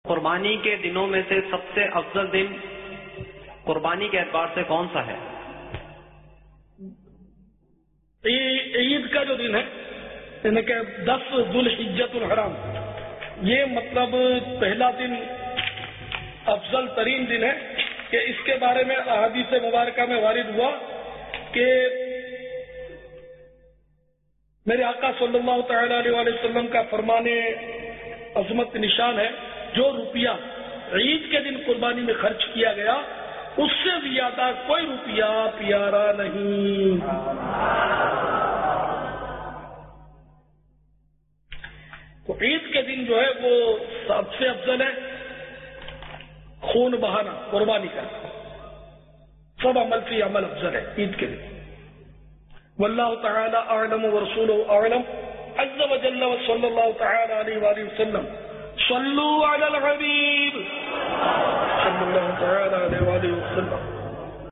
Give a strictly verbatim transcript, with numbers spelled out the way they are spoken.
قربانی کے دنوں میں سے سب سے افضل دن قربانی کے اعتبار سے کون سا ہے؟ عید کا جو دن ہے یعنی کہ دس ذوالحجۃ الحرام، یہ مطلب پہلا دن افضل ترین دن ہے کہ اس کے بارے میں احادیث مبارکہ میں وارد ہوا کہ میرے آقا صلی اللہ تعالی علیہ وآلہ وسلم کا فرمان عظمت نشان ہے، جو روپیہ عید کے دن قربانی میں خرچ کیا گیا اس سے زیادہ کوئی روپیہ پیارا نہیں۔ تو عید کے دن جو ہے وہ سب سے افضل ہے، خون بہانا قربانی کا سب عمل سے عمل افضل ہے عید کے دن۔ واللہ تعالی اعلم ورسولہ اعلم عز وجل وصلی اللہ تعالی علیہ وآلہ وسلم صلوا علی الحبیب صلی اللہ تعالی علیہ وآلہ وسلم۔